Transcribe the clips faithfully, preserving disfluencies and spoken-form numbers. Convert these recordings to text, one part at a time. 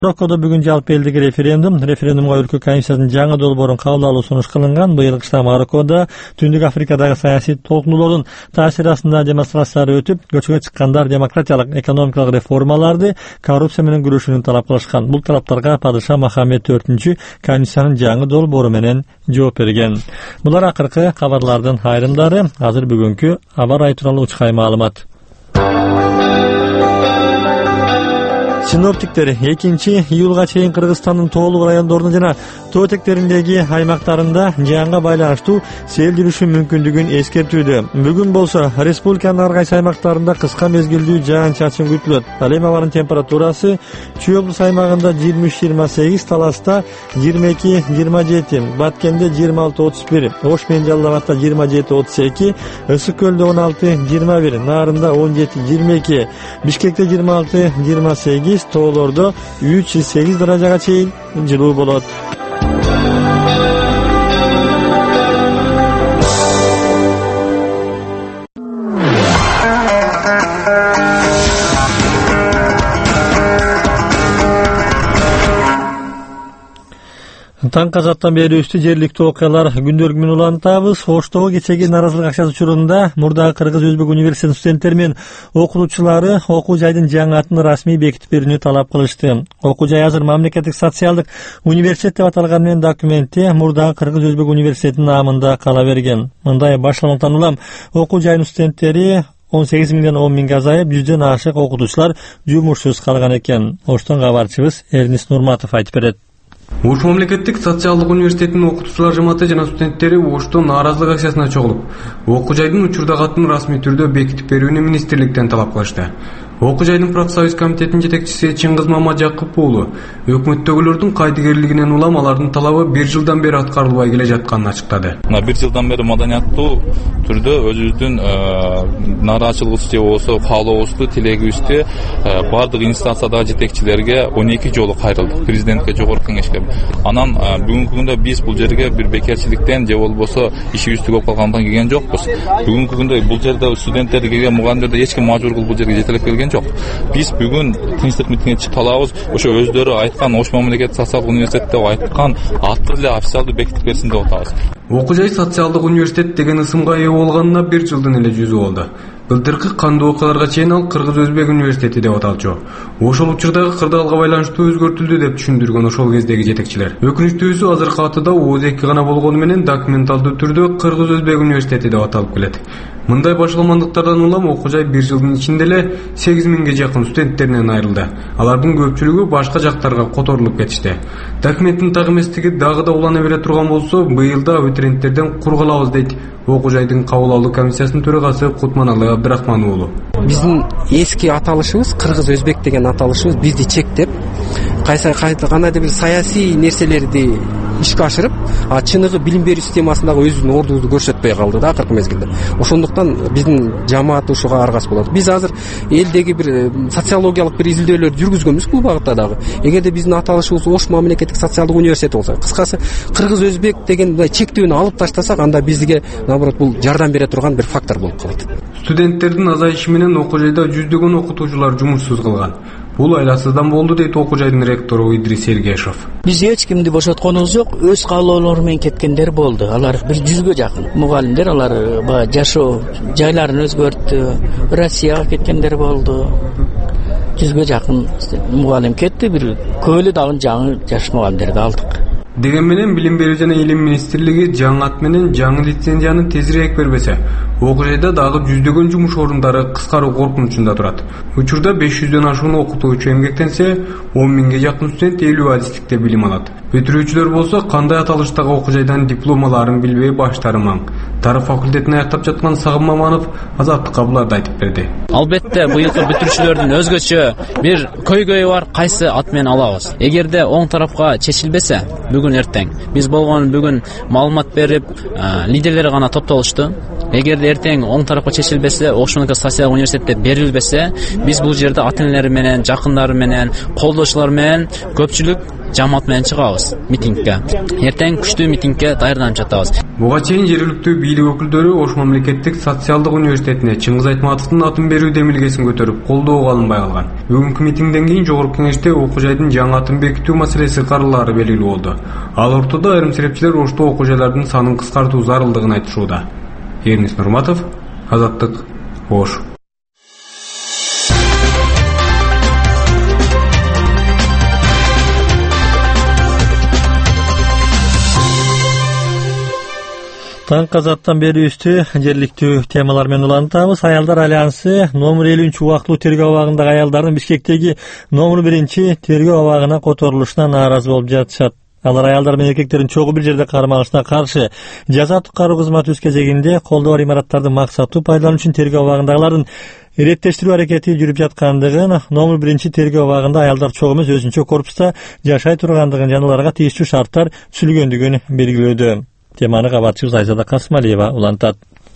Мароккодо бүгүн жалпы элдик референдум. Референдумга өлкө комиссиясынын жаңы долбоорун кабыл алуу сунуш кылынган. Быйыл кышта Мароккодо Түндүк Африкадагы саясий толкунулордун таасири астында демонстрациялар өтүп, көчкө чыккандар демократиялык экономикалык реформаларды, коррупция менен күрөшүүнү талап кылышкан. Бул талаптарга падыша Мохаммед төртүнчү комиссиянын жаңы долбоору менен жооп берген. Булар акыркы кабарлардын айрымдары. Азыр бүгүнкү аба ырайы тууралуу учкай маалымат. Синоптиктер экинчи июлга чейин Кыргызстандын тоолук райондорунда жана тоо этектериндеги аймактарында жаанга байланыштуу сел жүрүшү мүмкүндүгүн эскертүүдө. Бүгүн болсо республиканын ар кайсы аймактарында кыска мезгилдүү жаан-чачын күтүлөт. Ал эми абанын температурасы Чүй облус аймагында жыйырма үч жыйырма сегиз, Таласта жыйырма эки жыйырма жети, Баткенде жыйырма алты отуз бир, Ош менен Жалал Абадта жыйырма жети отуз эки, Ысык көлдө он алты жыйырма бир, Нарында он жети жыйырма эки, Бишкекте жыйырма алты жыйырма сегиз, тоолордо үч сегиз даражага чейин жылуу болот. Таң казаттан бери үстү жергиликтүү окуялар күндөргү менен улантабыз. Оштогу кечеги нааразылык акчасы учурунда мурдагы Кыргыз-Өзбек университетинин студенттери менен окутуучулары окуу жайдын жаңы атын расмий бекитип берүүнү талап кылышты. Окуу жай азыр мамлекеттик социалдык университет деп аталган менен документте мурдагы Кыргыз-Өзбек университетинин наамында кала берген. Мындай башталган улам окуу жайдын студенттери он сегиз миңден он миңге азайып, жүздөн ашык окутуучулар жумушсуз калган экен. Оштон кабарчыбыз Эрнис Нурматов айтып берет. Ош мамлекеттик социалдык университетинин окутуучулар жамааты жана студенттери Ошто нааразылык акциясына чогулуп, окуу жайдын учурдагы атын расмий түрдө бекитип берүүнү министрликтен талап кылышты. Окуу жайдын профсоюз комитетинин жетекчиси Чыңгыз Мамажакып уулу өкмөттөгүлөрдүн кайдыгерлигинен улам алардын талабы бир жылдан бери аткарылбай келе жатканын ачыктады. Мына бир жылдан бери маданияттуу түрдө өзүбүздүн нааразычылыгыбызды же болбосо каалообузду, тилегибизди бардык инстанциядагы жетекчилерге он эки жолу кайрылдык. Президентке, жогорку кеңешке. Анан бүгүнкү күндө биз бул жерге бир бекерчиликтен же болбосо ишибиз түгөп калгандан келген жокпуз. Бүгүнкү күндө бул жерде студенттерди келген мугалимдерди эч ким мажбур кылып бул жерге жетелеп келген жок. Биз бүгүн тынчтык митингге чыгып калабыз. Ошо өздөрү айткан Ош мамлекеттик социалдык университет деп айткан аты эле официалдуу бекитип берсин деп атабыз. Окуу жай социалдык университет деген ысымга ээ болгонуна бир жылдын эле жүзү болду. Былтыркы кандуу окуяларга чейин ал Кыргыз-Өзбек университети деп аталчу. Ошол учурдагы кырдаалга байланыштуу өзгөртүлдү деп түшүндүргөн ошол кездеги жетекчилер. Өкүнүчтүүсү азыркы атыда ооз эки гана болгону менен документалдуу түрдө Кыргыз-Өзбек университети деп аталып келет. Мындай башаламандыктардан улам окуу жай бир жылдын ичинде эле сегиз миңге жакын студенттеринен айрылды. Алардын көпчүлүгү башка жактарга которулуп кетишти. Документтин так эместиги дагы да улана бере турган болсо, быйыл да абитуриенттерден кур калабыз дейт окуу жайдын кабыл алуу комиссиясынын төрагасы Кутманалы Абдрахман уулу. Биздин эски аталышыбыз Кыргыз-Өзбек деген аталышыбыз бизди чектеп, кайсы кандайдыр бир саясий нерселерди ишке ашырып, а чыныгы билим берүү системасындагы өзүнүн ордубузду көрсөтпөй калды да акыркы мезгилде. Ошондуктан биздин жамаат ушуга аргас болот. Биз азыр элдеги бир социологиялык бир изилдөөлөр жүргүзгөнбүз бул багытта дагы. Эгерде биздин аталышыбыз Ош мамлекеттик социалдык университети болсо, кыскасы Кыргыз-Өзбек деген чектөөнү алып таштасак, анда бизге наоборот бул жардам бере турган бир фактор болуп калат. Студенттердин азайышы менен окуу жайда жүздөгөн окутуучулар жумушсуз калган. Бул айласыздан болду дейт окуу жайдын ректору Идрис Сергешов. Биз эч кимди бошотконубуз жок, өз каалоолору менен кеткендер болду. Алар бир жүзгө жакын мугалимдер, алар баягы жашоо жайларын өзгөрттү, Россияга кеткендер болду. Жүзгө жакын мугалим кетти, бир көбү дагы жаңы жаш мугалимдерди алдык. Деген менен билим берүү жана илим министрлиги жаңы ат менен жаңы лицензияны тезирээк бербесе, окуу жайда дагы жүздөгөн жумуш орундары кыскаруу коркунучунда турат. Учурда беш жүздөн ашуун окутуучу эмгектенсе, он миңге жакын студент элүү адистикте билим алат. Бүтүрүүчүлөр болсо кандай аталыштагы окуу жайдан диплом аларын билбей баштары маң. Тарых факультетин аяктап жаткан Сагым Маманов Азаттыкка буларды айтып берди. Албетте быйылкы бүтүрүүчүлөрдүн өзгөчө бир көйгөйү бар, кайсы ат менен алабыз. Эгерде оң тарапка чечилбесе, бүгүн эртең биз болгон бүгүн маалымат берип, лидерлер гана топтолушту. Эгерде эртең оң тарапка чечилбесе, Ош мамлекеттик социалдык университетте берилбесе, биз бул жерде ата-энелери менен, жакындары менен, колдоочулар менен көпчүлүк жамаат менен чыгабыз митингге. Эртең күчтүү митингге даярданып жатабыз. Буга чейин жергиликтүү бийлик өкүлдөрү Ош мамлекеттик социалдык университетине Чыңгыз Айтматовдун атын берүү демилгесин көтөрүп колдоого алынбай калган. Бүгүнкү митингден кийин жогорку кеңеште окуу жайдын жаңы атын бекитүү маселеси каралаары белгилүү болду. Ал ортодо айрым серепчилер Ошто окуу жайлардын санын кыскартуу зарылдыгын айтышууда. Эрнис Нурматов, Азаттык, Ош. Таңкы азаттан берүүбүздү жергиликтүү темалар менен улантабыз. Аялдар альянсы номер элүүнчү убактылуу тергөө абагындагы аялдардын Бишкектеги номер биринчи тергөө абагына которулушуна нааразы болуп жатышат. Алар аялдар менен эркектердин чогуу бир жерде кармалышына каршы жаза аткаруу кызматы өз кезегинде колдоо бар имараттардын максаттуу пайдалануу үчүн тергөө абагындагылардын иреттештирүү аракети жүрүп жаткандыгын, номер биринчи тергөө абагында аялдар чогуу эмес өзүнчө корпуста жашай тургандыгын жана аларга тиештүү шарттар түзүлгөндүгүн белгилөөдө. Теманы кабарчыбыз Айзада Касымалиева улантат.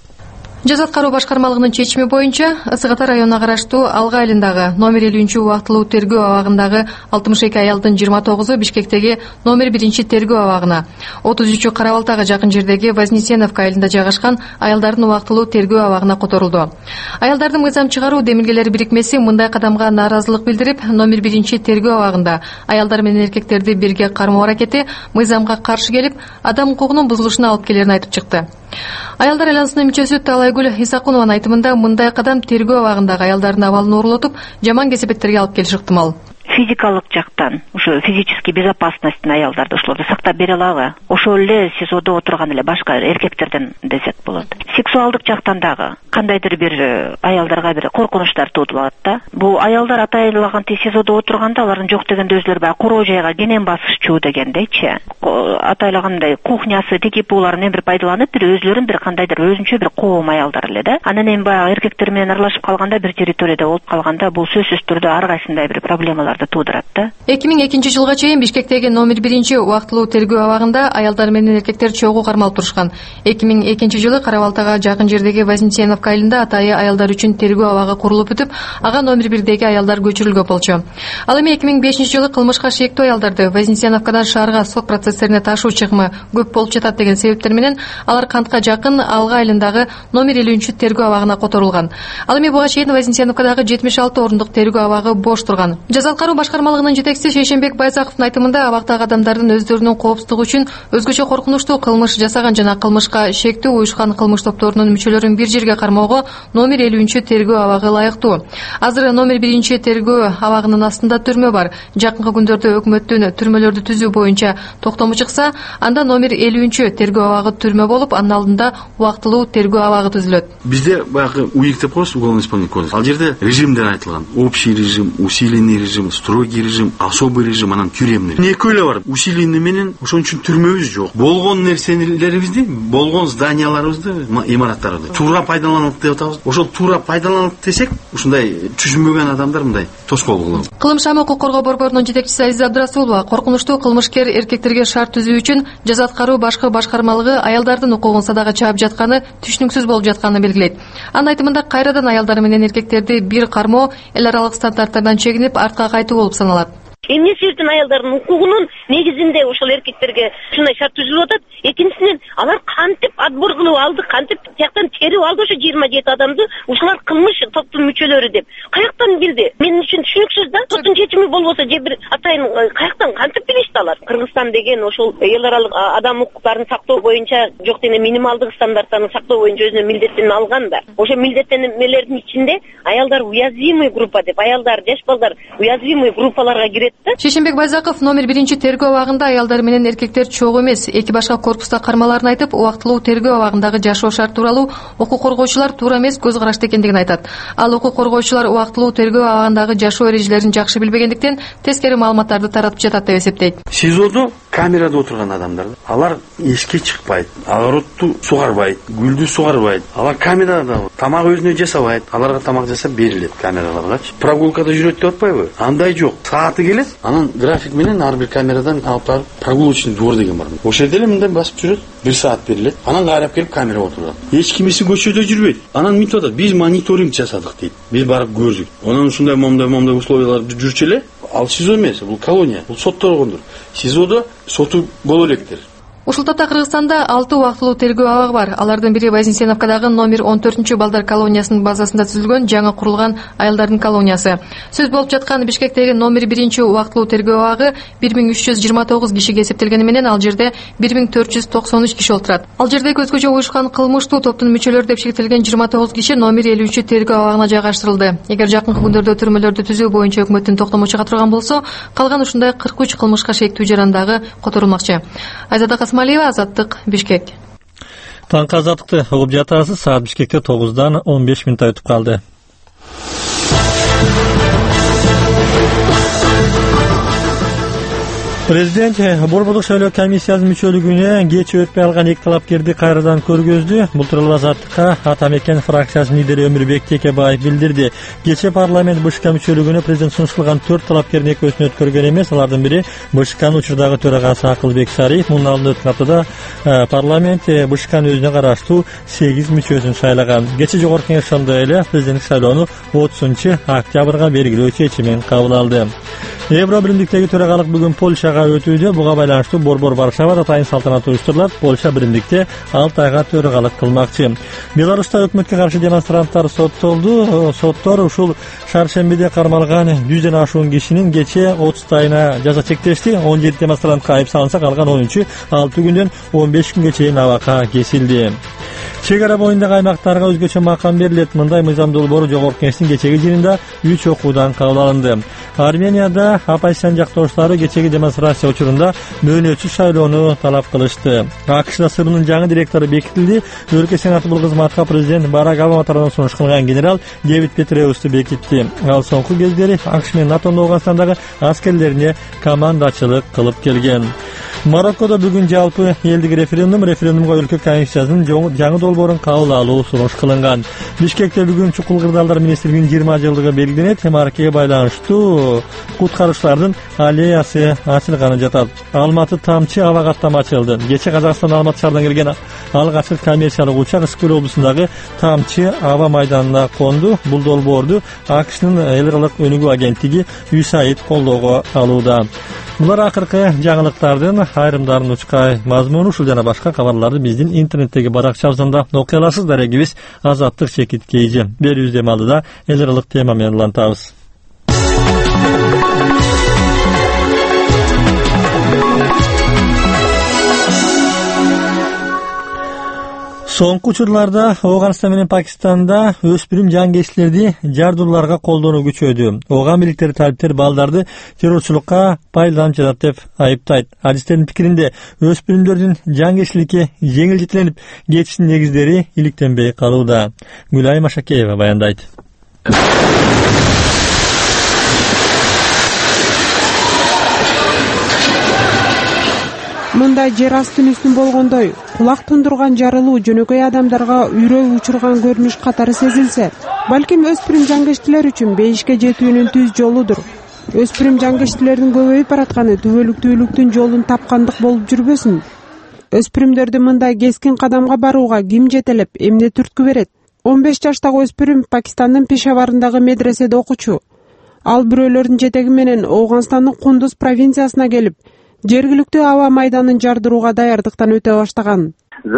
Жаза аткаруу башкармалыгынын чечими боюнча Ысык Ата районуна караштуу Алга айылындагы номер элүүнчү убактылуу тергөө абагындагы алтымыш эки аялдын жыйырма тогузу Бишкектеги номер биринчи тергөө абагына, отуз үчү Кара Балтага жакын жердеги Вознесеновка айылында жайгашкан аялдардын убактылуу тергөө абагына которулду. Аялдардын мыйзам чыгаруу демилгелери бирикмеси мындай кадамга нааразылык билдирип, номер биринчи тергөө абагында аялдар менен эркектерди бирге кармоо аракети мыйзамга каршы келип, адам укугунун бузулушуна алып келерин айтып чыкты. Аялдар айланысынын мүчөсү Талайгүл Исакунованын айтымында мындай кадам тергөө абагындагы аялдардын абалын оорлотуп, жаман кесепеттерге алып келиши ыктымал. Физикалык жактан ушу физический безопасностьтун аялдарды ошолорду сактап бере алабы? Ошол эле СИЗОдо отурган эле башка эркектерден десек болот. Сексуалдык жактан дагы кандайдыр бир аялдарга бир коркунучтар туудулат да. Бул аялдар атайлаганти СИЗОдо отурганда алардын жок дегенде өзлөрү баягы куроо жайга кенен басышчу дегендейчи. Атайлагандай кухнясы, текипуларын бир пайдаланып, бир өзлөрүн бир кандайдыр өзүнчө бир коом аялдар эле да. Анан эми баягы эркектер менен аралашып калганда, бир территорияда болуп калганда бул сөзсүз түрдө ар кайсындай бир проблемалар туудурат да. эки миң экинчи жылга чейин Бишкектеги номер биринчи убактылуу тергөө абагында аялдар менен эркектер чогуу кармалып турушкан. эки миң экинчи жылы Кара Балтага жакын жердеги Вознесеновка айылында атайы аялдар үчүн тергөө абагы курулуп бүтүп, ага номер бирдеги аялдар көчүрүлгөн болчу. Ал эми эки миң бешинчи жылы кылмышка шектүү аялдарды Вознесеновкадан шаарга сот процесстерине ташуу чыгымы көп болуп жатат деген себептер менен алар Кантка жакын Алга айылындагы номер элүүнчү тергөө абагына которулган. Ал эми буга чейин Вознесеновкадагы жетимиш алты орундук тергөө абагы бош турган. Жаза аткаруу башкармалыгынын жетекчиси Шейшенбек Байзаковдун айтымында абактагы адамдардын өздөрүнүн коопсуздугу үчүн өзгөчө коркунучтуу кылмыш жасаган жана кылмышка шектүү уюшкан кылмыш топторунун мүчөлөрүн бир жерге кармоого номер элүүнчү тергөө абагы ылайыктуу. Азыр номер биринчи тергөө абагынын астында түрмө бар. Жакынкы күндөрдө өкмөттүн түрмөлөрдү түзүү боюнча токтому чыкса, анда номер элүүнчү тергөө абагы түрмө болуп, анын алдында убактылуу тергөө абагы түзүлөт. Бизде баягы УИК деп коебуз, уголовно исполнительный кодекс. Ал жерде режимдер айтылган. Общий режим, усиленный режим, строгий режим, особый режим, анан тюремный. Экөө эле бар. Усиленный менен ошон үчүн түрмөбүз жок. Болгон нерселерибизди, болгон зданияларыбызды, имараттарыбызды туура пайдаланылды деп атабыз. Ошол туура пайдаланылды десек, ушундай түшүнбөгөн адамдар мындай тоскоол кылат. Кылмыш укук коргоо борборунун жетекчиси Азиза Абдрасулова коркунучтуу кылмышкер эркектерге шарт түзүү үчүн жаза аткаруу башкы башкармалыгы аялдардын укугун садага чаап жатканы түшүнүксүз болуп жатканын белгилейт. Анын айтымында кайрадан аялдар менен эркектерди бир кармоо эл аралык стандарттардан чегинип артка кайтуу болуп саналат. Эмне себептен аялдардын укугунун негизинде ошол эркектерге ушундай шарт түзүлүп атат. Экинчисинен алар кантип отбор кылып алды, кантип тияктан терип алды ошо жыйырма жети адамды, ушулар кылмыш топтун мүчөлөрү деп. Каяктан билди? Мен үчүн түшүнүксүз да. Соттун чечими болбосо же бир атайын каяктан кантип билишти алар? Кыргызстан деген ошол эл аралык адам укуктарын сактоо боюнча жок дене минималдык стандарттарын сактоо боюнча өзүнө милдеттенме алган да. Ошо милдеттенмелердин ичинде аялдар уязвимый группа деп, аялдар, жаш балдар уязвимый группаларга кирет. Шейшенбек Байзаков номер биринчи тергөө абагында аялдар менен эркектер чогуу эмес, эки башка корпуста кармаларын айтып, убактылуу тергөө абагындагы жашоо шарт тууралуу укук коргоочулар туура эмес көз карашты экендигин айтат. Ал укук коргоочулар убактылуу тергөө абагындагы жашоо эрежелерин жакшы билбегендиктен тескери маалыматтарды таратып жатат деп эсептейт. СИЗОдо камерада отурган адамдар, алар эшикке чыкпайт, огородду сугарбайт, гүлдү сугарбайт. Алар камерада тамак өзүнө жасабайт, аларга тамак жасап берилет камераларгачы. Прогулкада жүрөт деп атпайбы? Андай жок. Сааты келет, анан график менен ар бир камерадан алып барып прогулочный двор деген бар. Ошол жерде эле мындай басып жүрөт, бир саат берилет. Анан кайрап келип камерага отурат. Эч кимиси көчөдө жүрбөйт. Анан мынтип атат, биз мониторинг жасадык дейт. Биз барып көрдүк. Анан ушундай момундай момундай условияларда жүрчү эле Ал СИЗО эмес, бул колония, бул соттолгондор. СИЗОдо соту боло электир. Ушул тапта Кыргызстанда алты убактылуу тергөө абагы бар. Алардын бири Вознесеновкадагы номер он төртүнчү балдар колониясынын базасында түзүлгөн жаңы курулган аялдардын колониясы. Сөз болуп жаткан Бишкектеги номер биринчи убактылуу тергөө абагы бир миң үч жүз жыйырма тогуз кишиге эсептелгени менен ал жерде бир миң төрт жүз токсон үч киши отурат. Ал жердеги өзгөчө уюшкан кылмыштуу топтун мүчөлөрү деп шектелген жыйырма тогуз киши номер элүүнчү тергөө абагына жайгаштырылды. Эгер жакынкы күндөрдө түрмөлөрдү түзүү боюнча өкмөттүн токтому чыга турган болсо, калган ушундай кырк үч кылмышка шектүү жарандагы которулмакчы. Айзада Касмалиева, Азаттык, Бишкек. Таңкы азаттыкты угуп жатасыз. Саат Бишкекте тогуздан он беш мүнөт өтүп калды. Президент Борбордук шайлоо комиссиясынын мүчөлүгүнө кеч өтпөй алган эки талапкерди кайрадан көргөздү. Бул тууралуу Азаттыкка Ата Мекен фракциясынын лидери Өмүрбек Текебаев билдирди. Кечээ парламент БШК мүчөлүгүнө президент сунушталган төрт талапкердин экөөсүн өткөргөн эмес, алардын бири БШКнын учурдагы төрагасы Акылбек Сариев. Мунун алдында өткөн аптада парламент БШКнын өзүнө караштуу сегиз мүчөсүн шайлаган. Кечээ жогорку кеңеш ошондой эле президенттик шайлоону отузунчу октябрга белгилөө чечимин кабыл алды. Евро биримдиктеги төрагалык бүгүн Польшага өтүүдө. Буга байланыштуу борбор Варшавада атайын салтанат уюштурулат. Польша биримдикте алты айга төрагалык кылмакчы. Беларуста өкмөткө каршы демонстранттар соттолду. Соттор ушул шаршембиде кармалган жүздөн ашуун кишинин кечээ отуз айына жаза чектешти. он жети демонстрантка айып салынса, калган онунчу алты күндөн он беш күнгө чейин абакка кесилди. Чек ара боюндагы аймактарга өзгөчө макам берилет. Мындай мыйзам долбоору жогорку кеңештин кечеги жыйынында үч окуудан кабыл алынды. Арменияда оппозициянын жактоочулары кечеги демонстрация учурунда мөөнөтсүз шайлоону талап кылышты. АКШда СРНын жаңы директору бекитилди. Өлкө сенаты бул кызматка президент Барак Обама тарабынан сунуш кылган генерал Дэвид Петреусты бекитти. Ал соңку кездери АКШ менен НАТОнун Ооганстандагы аскерлерине командачылык кылып келген. Мароккодо бүгүн жалпы элдик референдум референдумга өлкө комиссиясынын жаңы долбоорун кабыл алуу сунуш кылынган. Бишкекте бүгүн Чукул Кырдаалдар министрлигинин жыйырма жылдыгы белгиленет. Мароккого байланыштуу куткаруучулардын аллеясы ачылганы жатат. Алматы тамчы аба каттама ачылды. Кечээ Казакстан Алматы шаарынан келген алгачкы коммерциялык учак Ысык-Көл облусундагы тамчы аба майданына конду. Бул долбоорду АКШнын эл аралык өнүгүү агенттиги ю эс эй ай ди колдоого алууда. Булар акыркы жаңылыктардын айрымдарын учкай мазмуну ушул жана башка кабарларды биздин интернеттеги баракчабыздан окуй аласыз. Дарегибиз Азаттык Чекит Кейжи. Берүүбүздө алдыда эл аралык тема менен улантабыз. Соңку учурларда Ооганстан менен Пакистанда өспүрүм жангечилерди жардууларга колдонуу күчөдү. Ооган бийликтери талиптер балдарды террорчулукка пайдаланып жатат деп айыптайт. Адистердин пикиринде өспүрүмдөрдүн жангечиликке жеңилдетилип кетишинин негиздери иликтенбей калууда. Гүлай Машакеева баяндайт. Мындай жер астын-үстүн болгондой кулак тундурган жарылуу жөнөкөй адамдарга үрөө учурган көрүнүш катары сезилсе, балким өспүрүм жангечтилер үчүн бейишке жетүүнүн түз жолудур. Өспүрүм жангечтилердин көбөйүп баратканы түбөлүктүүлүктүн жолун тапкандык болуп жүрбөсүн. Өспүрүмдөрдү мындай кескин кадамга барууга ким жетелеп, эмне түрткү берет? он беш жаштагы өспүрүм Пакистандын Пешаварындагы медреседе окучу. Ал бирөөлөрдүн жетеги менен Ооганстандын Кундуз провинциясына келип, жергиликтүү аба майданын жардырууга даярдыктан өтө баштаган.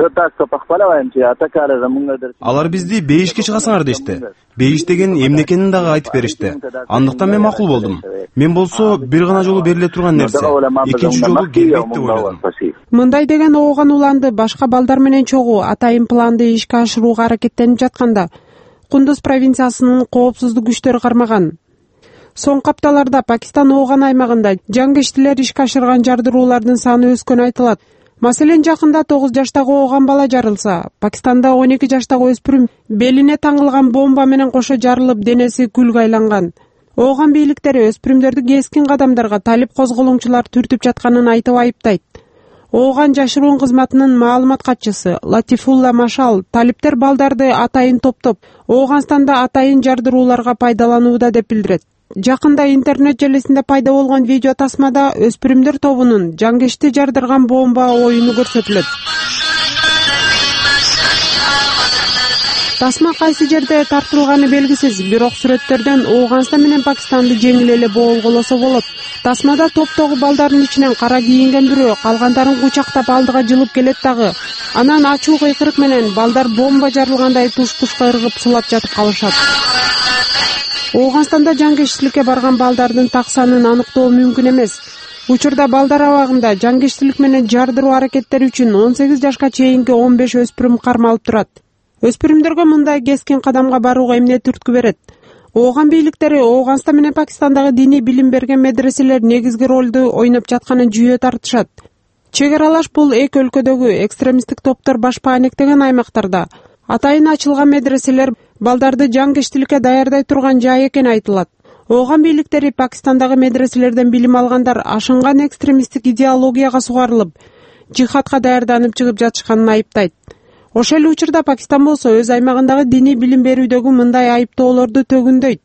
Алар бизди бейишке чыгасыңар дешти. Бейиш деген эмне экенин дагы айтып беришти. Андыктан мен макул болдум. Мен болсо бир гана жолу бериле турган нерсе. Экинчи жолу келбейт деп ойлодум. Мындай деген ооган уланды башка балдар менен чогуу атайын планды ишке ашырууга аракеттенип жатканда Кундуз провинциясынын коопсуздук күчтөрү кармаган. Соңку апталарда Пакистан Ооган аймагында жангечтилер ишке ашырган жардыруулардын саны өскөнү айтылат. Маселен, жакында тогуз жаштагы ооган бала жарылса, Пакистанда он эки жаштагы өспүрүм белине таңылган бомба менен кошо жарылып, денеси күлгө айланган. Ооган бийликтери өспүрүмдөрдү кескин кадамдарга талип козголоңчулар түртүп жатканын айтып айыптайт. Ооган жашыруун кызматынын маалымат катчысы Латифулла Машал талиптер балдарды атайын топтоп, Ооганстанда атайын жардырууларга пайдаланууда деп билдирет. Жакында интернет желисинде пайда болгон видео тасмада өспүрүмдөр тобунун жангечти жардырган бомба оюну көрсөтүлөт. Тасма кайсы жерде тартылганы белгисиз, бирок сүрөттөрдөн Ооганстан менен Пакистанды жеңил эле болголосо болот. Тасмада топтогу балдардын ичинен кара кийинген бирөө калгандарын кучактап алдыга жылып келет дагы. Анан ачуу кыйкырык менен балдар бомба жарылгандай туш-тушка ыргып сулап жатып калышат. Ооганстанда жангечтиликке барган балдардын так санын аныктоо мүмкүн эмес. Учурда балдар абагында жангечтилик менен жардыруу аракеттери үчүн он сегиз жашка чейинки он беш өспүрүм кармалып турат. Өспүрүмдөргө мындай кескин кадамга барууга эмне түрткү берет? Ооган бийликтери Ооганстан менен Пакистандагы диний билим берген медреселер негизги ролду ойноп жатканын жүйө тартышат. Чек аралаш бул эки өлкөдөгү экстремисттик топтор баш паанектеген аймактарда атайын ачылган медреселер балдарды жангечтиликке даярдай турган жай экени айтылат. Ооган бийликтери Пакистандагы медреселерден билим алгандар ашынган экстремисттик идеологияга сугарылып, жихадка даярданып чыгып жатышканын айыптайт. Ошол эле учурда Пакистан болсо өз аймагындагы диний билим берүүдөгү мындай айыптоолорду төгүндөйт.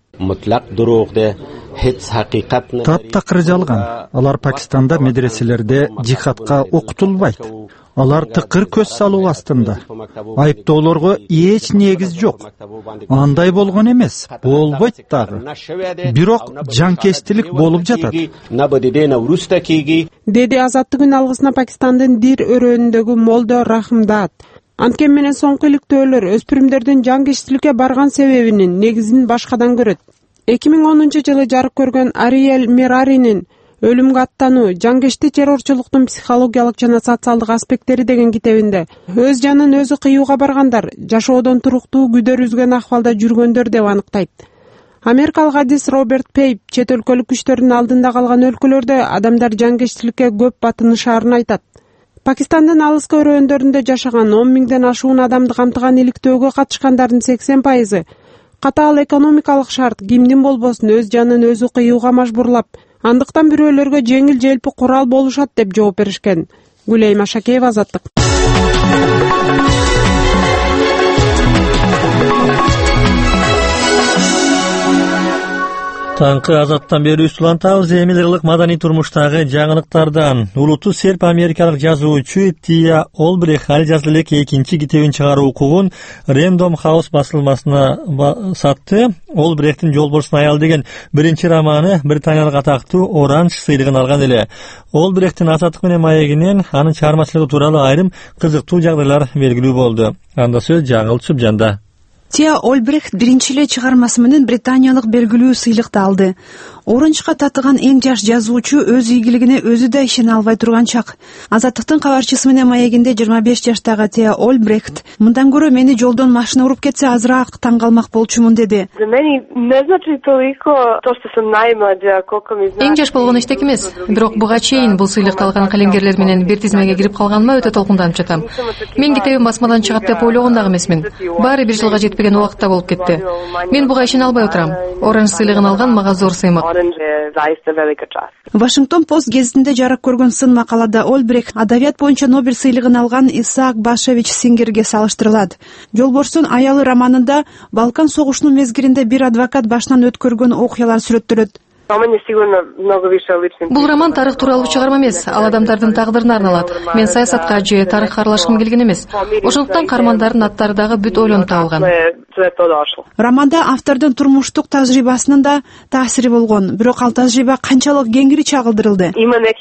Таптакыр жалган. Алар Пакистанда медреселерде жихадка окутулбайт. Алар тыкыр көз салуу астында. Айыптоолорго эч негиз жок. Андай болгон эмес, болбойт дагы. Бирок жанкечтилик болуп жатат. Деди Азаттык күн алгысына Пакистандын Дир өрөөнүндөгү Молдо Рахымдат. Анткени менен соңку иликтөөлөр өспүрүмдөрдүн жангечтиликке барган себебинин негизин башкадан көрөт. эки миң онунчу жылы жарык көргөн Ариэль Мераринин «Өлүмгө аттануу: жангечти террорчулуктун психологиялык жана социалдык аспекттери» деген китебинде өз жанын өзү кыюуга баргандар жашоодон туруктуу күдөр үзгөн акыбалда жүргөндөр деп аныктайт. Америкалык адис Роберт Пейп чет өлкөлүк күчтөрдүн алдында калган өлкөлөрдө адамдар жангечтиликке көп батынышаарын айтат. Пакистандын алыскы өрөөндөрүндө жашаган он миңден ашуун адамды камтыган иликтөөгө катышкандардын сексен пайызы катаал экономикалык шарт кимдин болбосун өз жанын өзү кыюуга мажбурлап, андыктан бирөөлөргө жеңил желпи курал болушат деп жооп беришкен. Гүлейм Ашакеева, Азаттык. Таңкы Азаттан бери улантабыз эми ылык маданий турмуштагы жаңылыктардан. Улуттуу серб америкалык жазуучу Тия Олбрехт али жазды элек экинчи китебин чыгаруу укугун Random House басылмасына сатты. Олбрехттин Жолборстун аял деген биринчи романы британиялык атактуу Оранж сыйлыгын алган эле. Олбрехттин Азаттык менен маегинен анын чыгармачылыгы тууралуу айрым кызыктуу жагдайлар белгилүү болду. Анда сөз жаңыл Чүбжанда. Тия Олбрехт биринчи эле чыгармасы менен британиялык белгилүү сыйлыкты алды. Оранжга татыган эң жаш жазуучу өз ийгилигине өзү да ишене албай турган чак. Азаттыктын кабарчысы менен маегинде жыйырма беш жаштагы Тия Олбрехт мындан көрө мени жолдон машина уруп кетсе азыраак таң калмак болчумун деди. Эң жаш болгон эчтеке эмес, бирок буга чейин бул сыйлыкты алган калемгерлер менен бир тизмеге кирип калганыма өтө толкунданып жатам. Мен китебим басмадан чыгат деп ойлогон дагы эмесмин. Баары бир жылга жетпеген убакытта болуп кетти. Мен буга ишене албай отурам. Оранж сыйлыгын алган мага зор сыймык. Вашингтон Пост гезитинде жарык көргөн сын макалада Олбрехт адабият боюнча Нобель сыйлыгын алган Исаак Башевич Сингерге салыштырылат. Жолборстун аялы романында Балкан согушунун мезгилинде бир адвокат башынан өткөргөн окуялар сүрөттөлөт. Бул роман тарых тууралуу чыгарма эмес, ал адамдардын тагдырына арналат. Мен саясатка же тарыхка аралашкым келген эмес. Ошондуктан каармандардын аттары дагы бүт ойлонуп табылган. Романда автордун турмуштук тажрыйбасынын да таасири болгон, бирок ал тажрыйба канчалык кеңири чагылдырылды.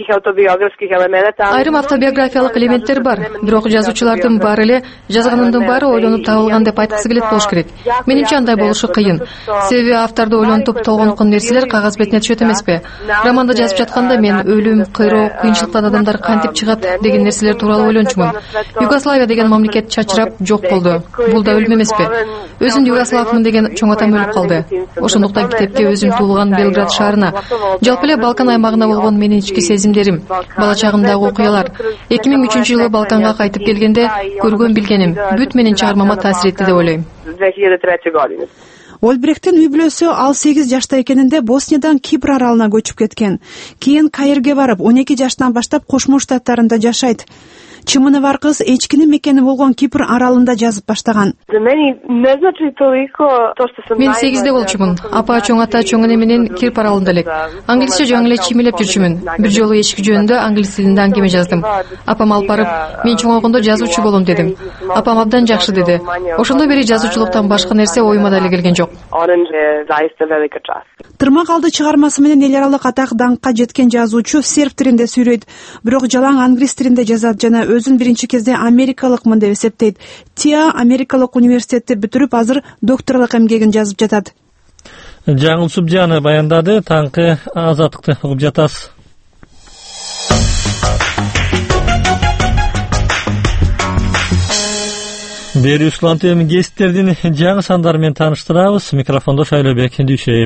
Айрым автобиографиялык элементтер бар, бирок жазуучулардын баары эле жазганымдын баары ойлонуп табылган деп айткысы келет болуш керек. Менимче андай болушу кыйын. Себеби авторду ойлонтуп толгонткон нерселер кагаз бетине түшөт эмеспи? Романда жазып жатканда мен өлүм, кыйроо, кыйынчылыктан адамдар кантип чыгат деген нерселер тууралуу ойлончумун. Югославия деген мамлекет чачырап жок болду. Бул да өлүм эмеспи? Өзүм югославмын деген чоң атам өлүп калды. Ошондуктан китепке өзүм туулган Белград шаарына, жалпы эле Балкан аймагына болгон менин ички сезимдерим, бала чагымдагы окуялар, эки миң үчүнчү жылы Балканга кайтып келгенде көргөн билгеним бүт менин чыгармама таасир этти деп ойлойм. Олбрехттин үй бүлөсү ал сегиз жашта экенинде Босниядан Кипр аралына көчүп кеткен. Кийин Каирге барып, он эки жаштан баштап Кошмо Штаттарында жашайт. чымыны бар кыз эчкинин мекени болгон Кипр аралында жазып баштаган. Мен сегизде болчумун. Апа чоң ата чоң эне менен Кипр аралында элек. Англисче жаңы эле чимелеп жүрчүмүн. Бир жолу эчки жөнүндө англис тилинде аңгеме жаздым. Апам алып барып, мен чоңойгондо жазуучу болом дедим. Апам абдан жакшы деди. Ошондо бери жазуучулуктан башка нерсе оюма да эле келген жок. Тырмак алды чыгармасы менен эл аралык атак даңкка жеткен жазуучу серб тилинде сүйлөйт, бирок жалаң англис тилинде жазат жана өзүн биринчи кезде америкалыкмын деп эсептейт. Тиа Америкалык университетти бүтүрүп, азыр докторлук эмгегин жазып жатат. Жаңыл Субжаны баяндады, таңкы азаттыкты угуп жатасыз. Бери Услантем гесттердин жаңы сандары менен тааныштырабыз. Микрофондо Шайлообек Дүйшеев.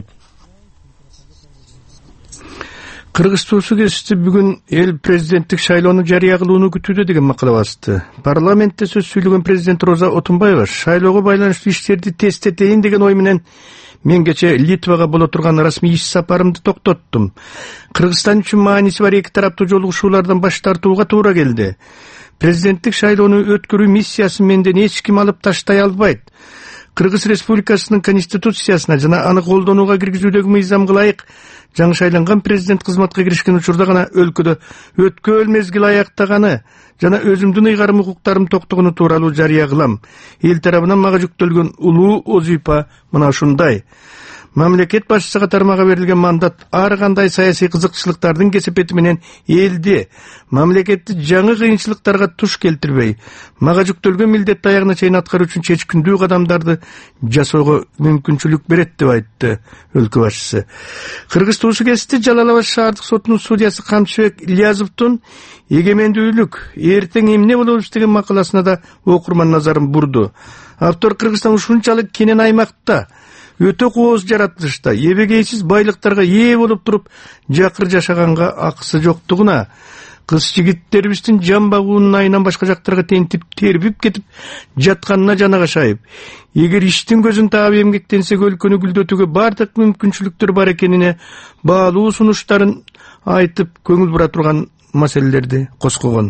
Кыргыз туусу кести бүгүн эл президенттик шайлоону жарыя кылууну күтүүдө деген макала басты. Парламентте сөз сүйлөгөн президент Роза Отунбаева шайлоого байланыштуу иштерди тестетейин деген ой менен мен кече Литвага боло турган расмий иш сапарымды токтоттум. Кыргызстан үчүн мааниси бар эки тараптуу жолугушуулардан баш тартууга туура келди. Президенттик шайлоону өткөрүү миссиясын менден эч ким алып таштай албайт. Кыргыз Республикасынын конституциясына жана аны колдонууга киргизүүдөгү мыйзамга ылайык жаңы шайланган президент кызматка киришкен учурда гана өлкөдө өткөөл мезгил аяктаганы жана өзүмдүн ыйгарым укуктарым токтогону тууралуу жарыя кылам. Эл тарабынан мага жүктөлгөн улуу озипа мына ушундай. Мамлекет башчысы катары мага берилген мандат ар кандай саясий кызыкчылыктардын кесепети менен элди, мамлекетти жаңы кыйынчылыктарга туш келтирбей, мага жүктөлгөн милдетти аягына чейин аткаруу үчүн чечкиндүү кадамдарды жасоого мүмкүнчүлүк берет деп айтты өлкө башчысы. Кыргыз туусу кести Жалал Абад шаардык сотунун судьясы Камчыбек Ильязовдун эгемендүүлүк эртең эмне болобуз деген макаласына да окурман назарын бурду. Автор Кыргызстан ушунчалык кенен аймакта өтө кооз жаратылышта эбегейсиз байлыктарга ээ болуп туруп жакыр жашаганга акысы жоктугуна, кыз жигиттерибиздин жан багуунун айынан башка жактарга тентип тербип кетип жатканына жаны кашайып, эгер иштин көзүн таап эмгектенсек өлкөнү гүлдөтүүгө бардык мүмкүнчүлүктөр бар экенине баалуу сунуштарын айтып көңүл бура турган маселелерди коскогон.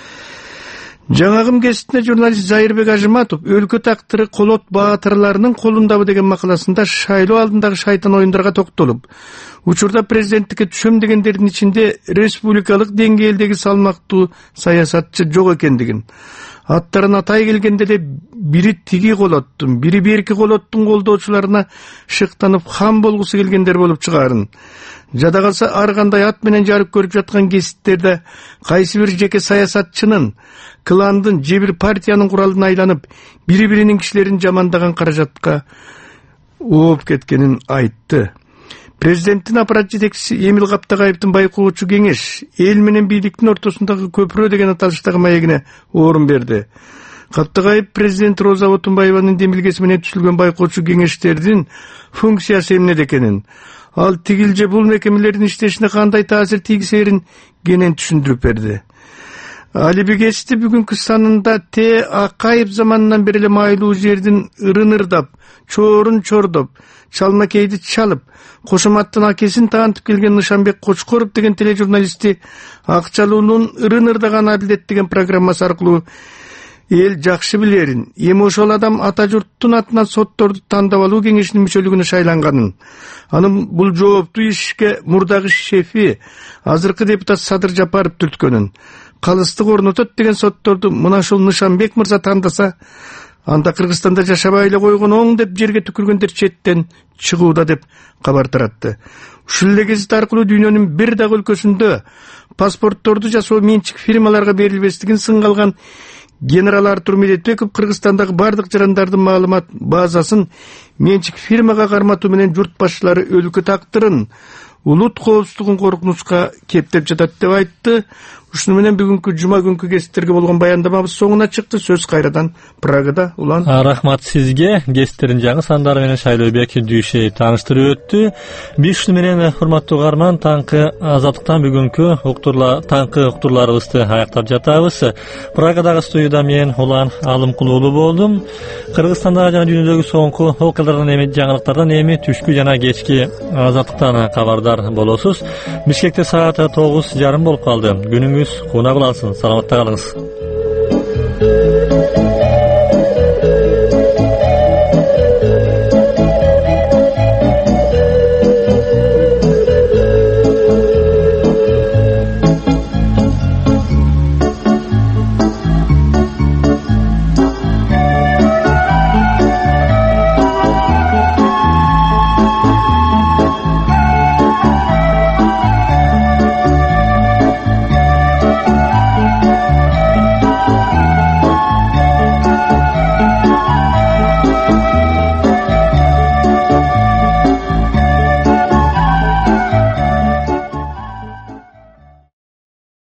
Жаңагым кеситинде журналист Зайырбек Ажыматов өлкө тактыры колот баатырларынын колундабы деген макаласында шайлоо алдындагы шайтан оюндарга токтолуп, учурда президенттикке түшөм дегендердин ичинде республикалык деңгээлдеги салмактуу саясатчы жок экендигин, аттарын атай келгенде де бири тиги колоттун, бири берки колоттун колдоочуларына шыктанып хам болгусу келгендер болуп чыгаарын, жада калса ар кандай ат менен жарып көрүп жаткан кесиптерде кайсы бир жеке саясатчынын, кландын же бир партиянын куралына айланып, бири-биринин кишилерин жамандаган каражатка ооп кеткенин айтты. Президенттин аппарат жетекчиси Эмил Каптагаевдин байкоочу кеңеш эл менен бийликтин ортосундагы көпүрө деген аталыштагы маегине орун берди. Каптагаев президент Роза Отунбаеванын демилгеси менен түзүлгөн байкоочу кеңештердин функциясы эмнеде экенин, ал тигил же бул мекемелердин иштешине кандай таасир тийгизерин кенен түшүндүрүп берди. Алиби кести бүгүнкү санында Т. Акаев заманынан бери эле майлуу жердин ырын ырдап, чорун чордоп, чалмакейди чалып, Кошоматтын акесин таантып келген Нышанбек Кочкоров деген тележурналисти Акчалуунун ырын ырдаган адилет деген программасы аркылуу эл жакшы билерин, эми ошол адам ата журттун атынан сотторду тандап алуу кеңешинин мүчөлүгүнө шайланганын, анын бул жооптуу ишке мурдагы шефи азыркы депутат Садыр Жапаров түрткөнүн, калыстык орнотот деген сотторду мына ушул Нышанбек мырза тандаса, анда Кыргызстанда жашабай эле койгон оң деп жерге түкүргөндөр четтен чыгууда деп кабар таратты. Ушул эле гезит аркылуу дүйнөнүн бир дагы өлкөсүндө паспортторду жасоо менчик фирмаларга берилбестигин сынга алган генерал Артур Медетбеков Кыргызстандагы бардык жарандардын маалымат базасын менчик фирмага карматуу менен журт башчылары өлкө тактырын, улут коопсуздугун коркунучка кептеп жатат деп айтты. Ушуну менен бүгүнкү жума күнкү гесттерге болгон баяндамабыз соңуна чыкты. Сөз кайрадан Прагада. Улан. Рахмат сизге. Гесттердин жаңы сандары менен Шайлообек Дүйшеев тааныштырып өттү. Биз ушуну менен урматтуу угарман, таңкы азаттыктан бүгүнкү уктурлар, таңкы уктурларыбызды аяктап жатабыз. Прагадагы студияда мен Улан Алымкулуулу болдум. Кыргызстандагы жана дүйнөдөгү соңку окуялардан эми жаңылыктардан эми түшкү жана кечки азаттыктан кабардар болосуз. Бишкекте саат тогуз жарым болуп калды. Күнүңүз кууна кылансын. Саламатта калыңыз. Thank you.